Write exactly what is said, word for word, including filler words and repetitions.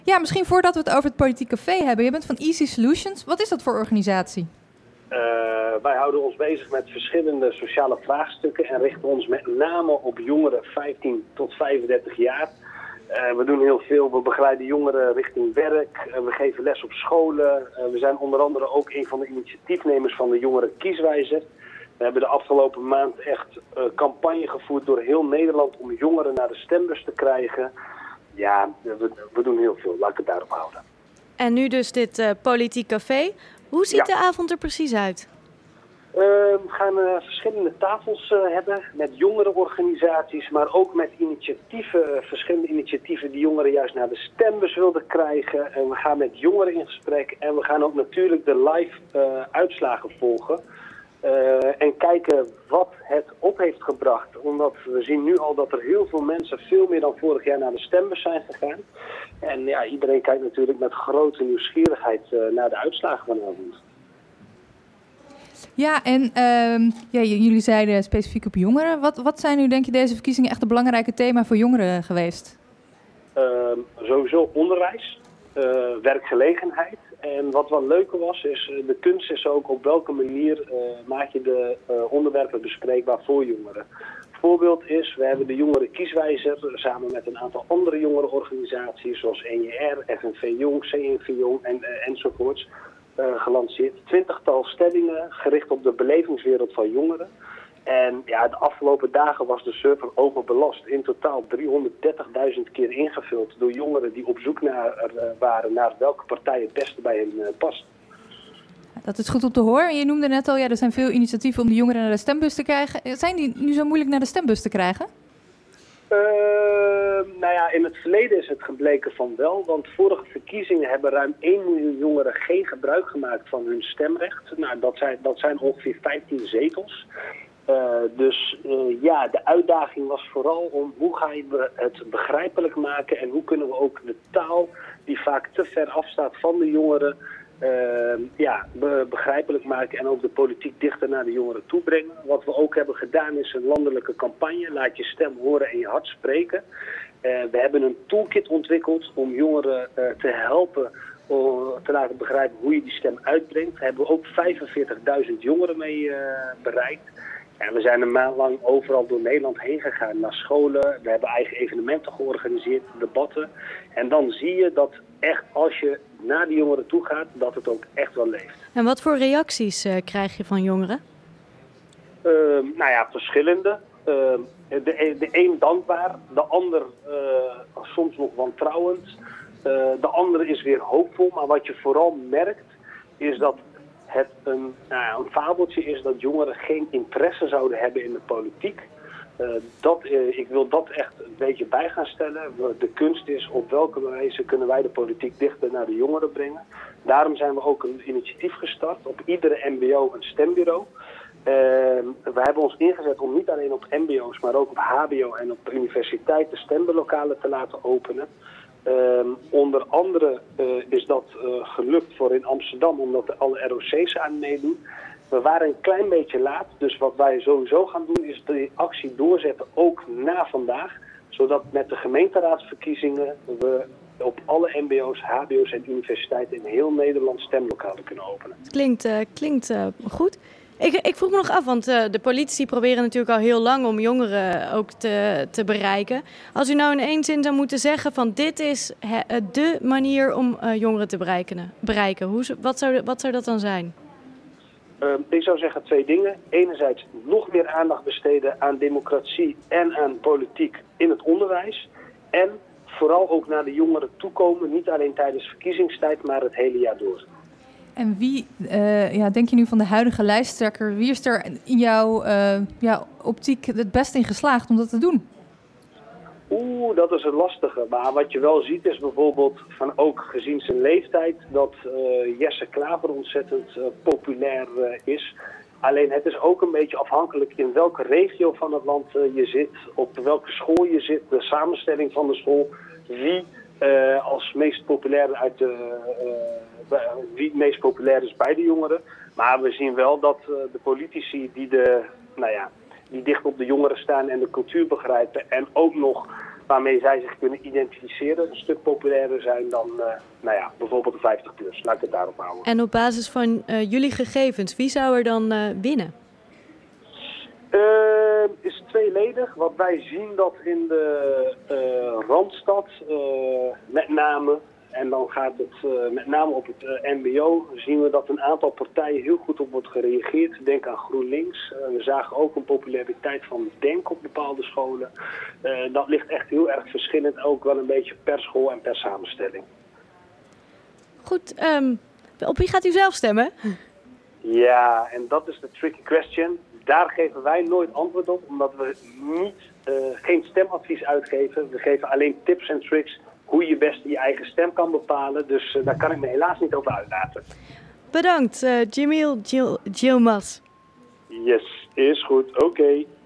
Ja, misschien voordat we het over het Politiek Café hebben. Je bent van Easy Solutions. Wat is dat voor organisatie? Uh, wij houden ons bezig met verschillende sociale vraagstukken en richten ons met name op jongeren vijftien tot vijfendertig jaar. Uh, we doen heel veel. We begeleiden jongeren richting werk. Uh, we geven les op scholen. Uh, we zijn onder andere ook een van de initiatiefnemers van de Jongeren Kieswijzer. We hebben de afgelopen maand echt uh, campagne gevoerd door heel Nederland om jongeren naar de stembus te krijgen. Ja, we, we doen heel veel. Laat ik het daarop houden. En nu dus dit uh, Politiek Café. Hoe ziet ja. de avond er precies uit? Uh, we gaan uh, verschillende tafels uh, hebben met jongerenorganisaties, maar ook met initiatieven, uh, verschillende initiatieven die jongeren juist naar de stembus wilden krijgen. En we gaan met jongeren in gesprek en we gaan ook natuurlijk de live uh, uitslagen volgen. Uh, en kijken wat het op heeft gebracht. Omdat we zien nu al dat er heel veel mensen veel meer dan vorig jaar naar de stembus zijn gegaan. En ja, iedereen kijkt natuurlijk met grote nieuwsgierigheid uh, naar de uitslagen vanavond. Ja, en uh, ja, jullie zeiden specifiek op jongeren. Wat, wat zijn nu, denk je, deze verkiezingen echt een belangrijke thema voor jongeren geweest? Uh, sowieso onderwijs, uh, werkgelegenheid. En wat wel leuker was, is de kunst is ook op welke manier uh, maak je de uh, onderwerpen bespreekbaar voor jongeren. Voorbeeld is, we hebben de Jongeren Kieswijzer samen met een aantal andere jongerenorganisaties zoals N J R, F N V Jong, C N V Jong en, uh, enzovoorts uh, gelanceerd. Twintigtal stellingen gericht op de belevingswereld van jongeren. En ja, de afgelopen dagen was de server overbelast. In totaal driehonderddertigduizend keer ingevuld door jongeren die op zoek naar, uh, waren naar welke partij het beste bij hen uh, past. Dat is goed om te horen. Je noemde net al, ja, er zijn veel initiatieven om de jongeren naar de stembus te krijgen. Zijn die nu zo moeilijk naar de stembus te krijgen? Uh, nou ja, in het verleden is het gebleken van wel. Want vorige verkiezingen hebben ruim één miljoen jongeren geen gebruik gemaakt van hun stemrecht. Nou, dat zijn, dat zijn ongeveer vijftien zetels. Uh, dus uh, ja, de uitdaging was vooral om hoe ga je het begrijpelijk maken en hoe kunnen we ook de taal die vaak te ver afstaat van de jongeren uh, ja, be- begrijpelijk maken en ook de politiek dichter naar de jongeren toe brengen. Wat we ook hebben gedaan is een landelijke campagne, laat je stem horen en je hart spreken. Uh, we hebben een toolkit ontwikkeld om jongeren uh, te helpen om te laten begrijpen hoe je die stem uitbrengt. Daar hebben we ook vijfenveertigduizend jongeren mee uh, bereikt. En we zijn een maand lang overal door Nederland heen gegaan, naar scholen. We hebben eigen evenementen georganiseerd, debatten. En dan zie je dat echt als je naar die jongeren toe gaat, dat het ook echt wel leeft. En wat voor reacties uh, krijg je van jongeren? Uh, nou ja, verschillende. Uh, de, de een dankbaar, de ander uh, soms nog wantrouwend. Uh, de andere is weer hoopvol. Maar wat je vooral merkt, is dat het een, nou, een fabeltje is dat jongeren geen interesse zouden hebben in de politiek. Uh, dat, uh, ik wil dat echt een beetje bij gaan stellen. De kunst is op welke wijze kunnen wij de politiek dichter naar de jongeren brengen. Daarom zijn we ook een initiatief gestart. Op iedere M B O een stembureau. Uh, we hebben ons ingezet om niet alleen op M B O's, maar ook op H B O en op universiteiten stembelokalen te laten openen. Uh, onder andere uh, is dat uh, gelukt voor in Amsterdam, omdat er alle R O C's aan meedoen. We waren een klein beetje laat, dus wat wij sowieso gaan doen is die actie doorzetten ook na vandaag. Zodat met de gemeenteraadsverkiezingen we op alle M B O's, H B O's en universiteiten in heel Nederland stemlokalen kunnen openen. Klinkt, uh, klinkt uh, goed. Ik, ik vroeg me nog af, want uh, de politici proberen natuurlijk al heel lang om jongeren ook te, te bereiken. Als u nou in één zin zou moeten zeggen van dit is he, de manier om uh, jongeren te bereiken, bereiken. Hoe, wat, zou, wat zou dat dan zijn? Uh, ik zou zeggen twee dingen. Enerzijds nog meer aandacht besteden aan democratie en aan politiek in het onderwijs. En vooral ook naar de jongeren toekomen, niet alleen tijdens verkiezingstijd, maar het hele jaar door. En wie, uh, ja, denk je nu van de huidige lijsttrekker, wie is er in jouw uh, ja, optiek het beste in geslaagd om dat te doen? Oeh, dat is een lastige. Maar wat je wel ziet is bijvoorbeeld, van ook gezien zijn leeftijd, dat uh, Jesse Klaver ontzettend uh, populair uh, is. Alleen het is ook een beetje afhankelijk in welke regio van het land uh, je zit, op welke school je zit, de samenstelling van de school, wie uh, als meest populair uit de, uh, wie het meest populair is bij de jongeren. Maar we zien wel dat uh, de politici die, de, nou ja, die dicht op de jongeren staan en de cultuur begrijpen en ook nog waarmee zij zich kunnen identificeren een stuk populairder zijn dan uh, nou ja, bijvoorbeeld de vijftig plus. Laat ik het daarop houden. En op basis van uh, jullie gegevens, wie zou er dan uh, winnen? Uh, is tweeledig. Wat wij zien dat in de uh, Randstad uh, met name, en dan gaat het uh, met name op het uh, M B O, zien we dat een aantal partijen heel goed op wordt gereageerd. Denk aan GroenLinks. Uh, we zagen ook een populariteit van Denk op bepaalde scholen. Uh, dat ligt echt heel erg verschillend, ook wel een beetje per school en per samenstelling. Goed, um, op wie gaat u zelf stemmen? Ja, en dat is de tricky question. Daar geven wij nooit antwoord op, omdat we niet, uh, geen stemadvies uitgeven. We geven alleen tips en tricks hoe je best je eigen stem kan bepalen. Dus uh, daar kan ik me helaas niet over uitlaten. Bedankt, uh, Jamil Gil- Gilmas. Yes, is goed. Oké. Okay.